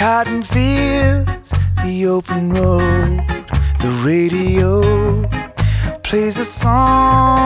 cotton fields, the open road, the radio plays a song